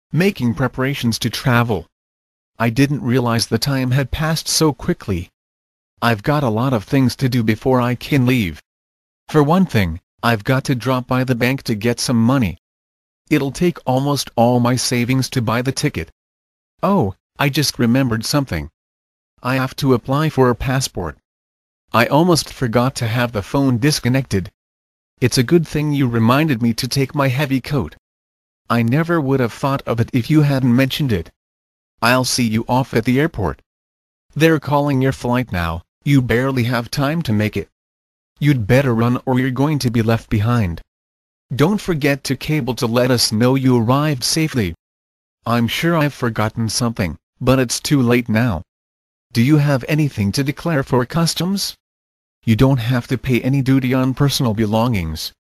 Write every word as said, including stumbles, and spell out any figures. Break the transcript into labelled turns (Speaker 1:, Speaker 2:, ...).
Speaker 1: making preparations to travel. I didn't realize the time had passed so quickly. I've got a lot of things to do before I can leave. For one thing, I've got to drop by the bank to get some money. It'll take almost all my savings to buy the ticket. Oh, I just remembered something. I have to apply for a passport. I almost forgot to have the phone disconnected. It's a good thing you reminded me to take my heavy coat. I never would have thought of it if you hadn't mentioned it. I'll see you off at the airport. They're calling your flight now, you barely have time to make it. You'd better run or you're going to be left behind. Don't forget to cable to let us know you arrived safely. I'm sure I've forgotten something, but it's too late now. Do you have anything to declare for customs? You don't have to pay any duty on personal belongings.